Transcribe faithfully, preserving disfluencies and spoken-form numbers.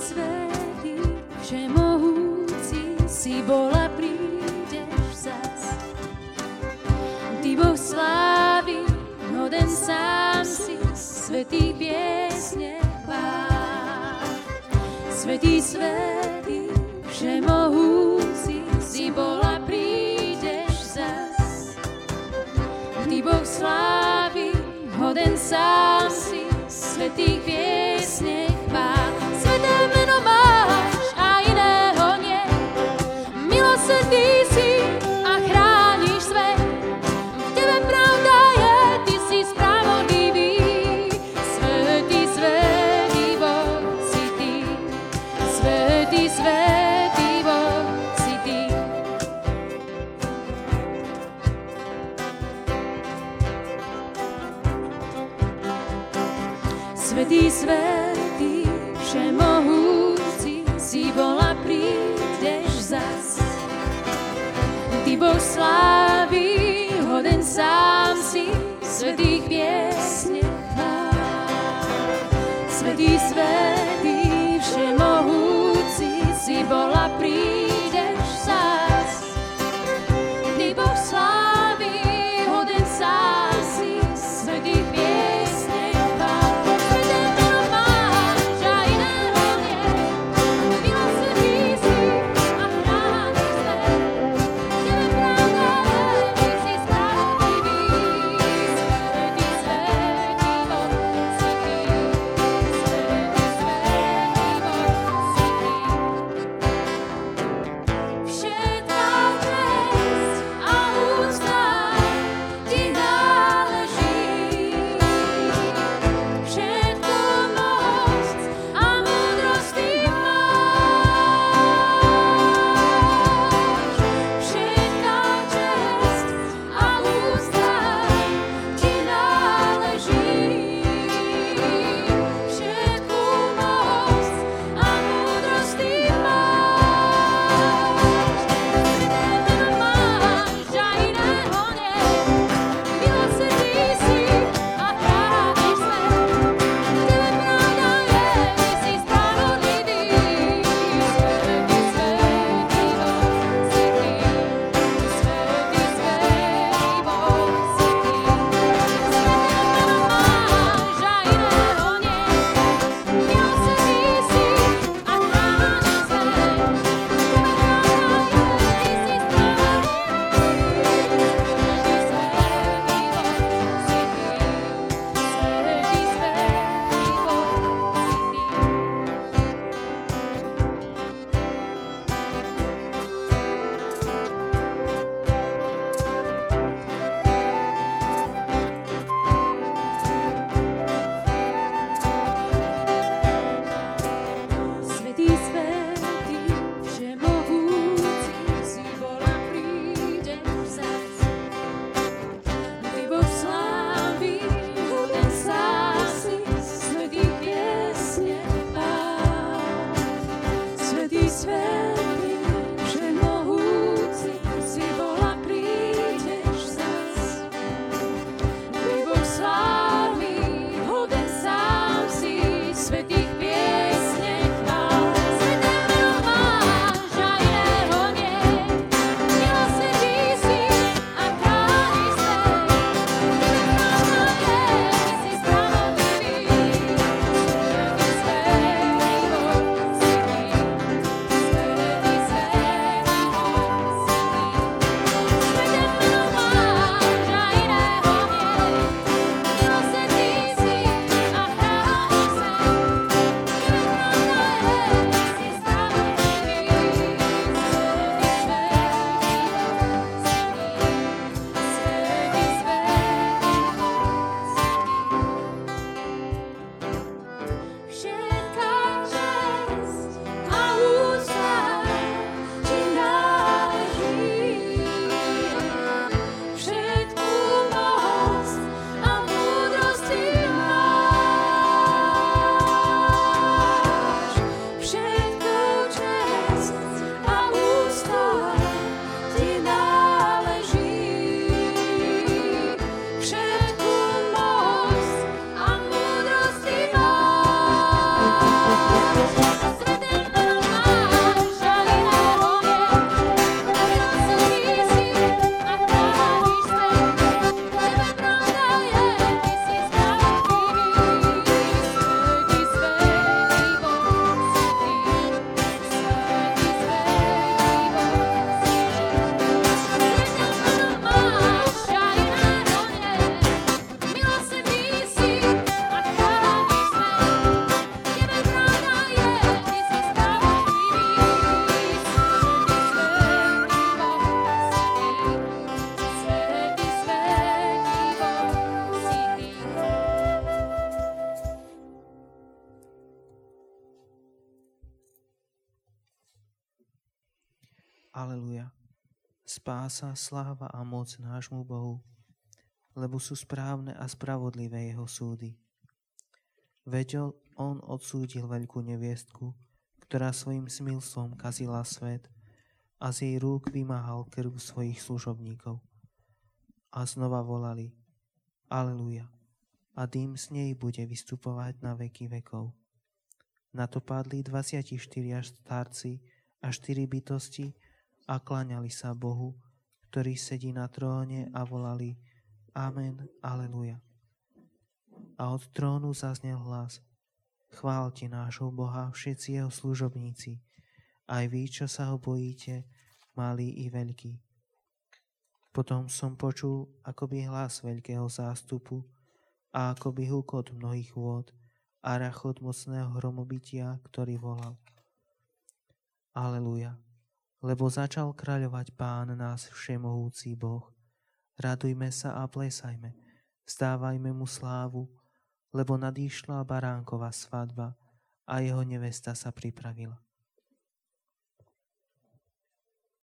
svätý, všemohúci, si bol a prídeš zas. Ty Boh slávy, hoden sám si, svätý piesne chvál. Svätý, svätý, všemohúci, si bol a prídeš zas. Ty Boh slávy, hoden sám si, svätý piesne chvál. Sveté meno máš a iného nie, milosrdný si a chrániš svet. V tebe pravda je, ty si spravodlivý, svätý, svätý Boh si ty, svätý, svätý Boh si ty. Svätý, svätý, všemohúci, si bol a prídeš zas. Ty Boh slávy, hoden sám si, svätých piesne chvál. Svätý, svätý, všemohúci, si bol a prídeš zas. Ty Boh slávy, hoden sám si, svätých piesne chvál. Sveté meno máš a iného nie, milosrdný si a chrániš svet. V tebe pravda je, ty si spravodlivý, svätý, svätý Boh si ty, svätý, svätý Aleluja. Spása, sláva a moc nášmu Bohu, lebo sú správne a spravodlivé jeho súdy. Veď on odsúdil veľkú neviestku, ktorá svojim smilstvom kazila svet a z jej rúk vymáhal krv svojich služobníkov. A znova volali: Aleluja. A dým z nej bude vystupovať na veky vekov. Na to padli dvadsaťštyria starci a štyri bytosti a kláňali sa Bohu, ktorý sedí na tróne, a volali: Amen, aleluja. A od trónu zaznel hlas: Chváľte nášho Boha všetci jeho služobníci, aj vy, čo sa ho bojíte, malí i veľkí. Potom som počul akoby hlas veľkého zástupu a akoby hukot mnohých vôd a rachot mocného hromobytia, ktorý volal: Aleluja. Lebo začal kráľovať Pán, nás všemohúci Boh. Radujme sa a plesajme, vzdávajme mu slávu, lebo nadýšla baránková svadba a jeho nevesta sa pripravila.